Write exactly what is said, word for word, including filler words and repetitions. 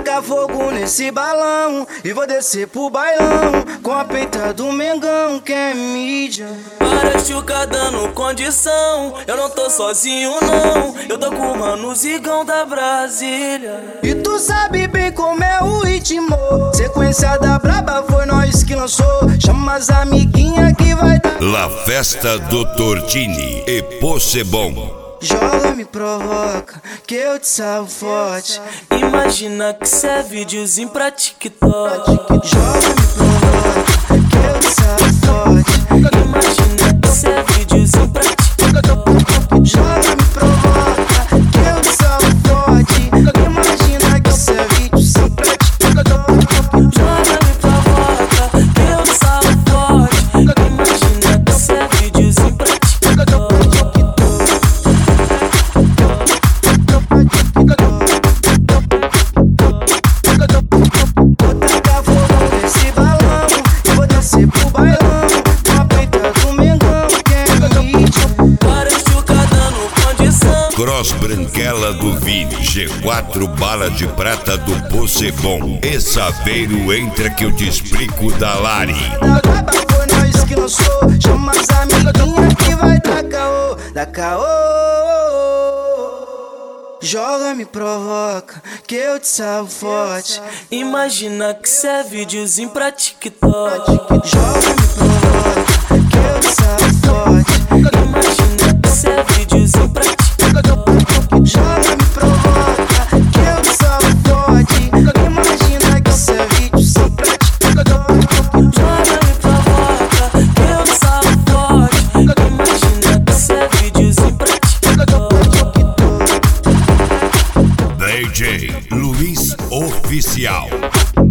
tacar fogo nesse balão e vou descer pro bailão com a peita do Mengão, que é mídia. Para chuca dando condição, eu não tô sozinho não, eu tô com o mano Zigão da Brasília. E tu sabe bem como é o ritmo, sequência da braba foi nós que lançou. Chama as amiguinhas que vai dar La Festa do Tortini e Possebon. Joga, me provoca, que eu te salvo forte. Imagina que cê é videozinho pra TikTok. Joga, me provoca, que eu te salvo forte. Imagina que cê é videozinho pra TikTok. Joga, me provoca, que eu te salvo forte. Imagina que cê é videozinho pra TikTok. Joga, me provoca, que eu te salvo forte. Imagina que cê é videozinho pra TikTok. Cross Branquela do Vini, G quatro Bala de Prata do Possebon. E Saveiro entra que eu te explico da Lari. Foi nós que lançou, chama as amiguinhas que vai dar caô, dar caô. Joga, me provoca, que eu te salvo forte. Imagina que cê é videozinho pra TikTok. Joga, me provoca, que eu te salvo forte. Imagina que cê é videozinho pra TikTok. Joga, me provoca, que eu te salvo forte. Imagina que cê é videozinho pra TikTok. Joga, me provoca, que eu te salvo forte. Imagina que cê é videozinho pra TikTok. D J Luiz Oficial.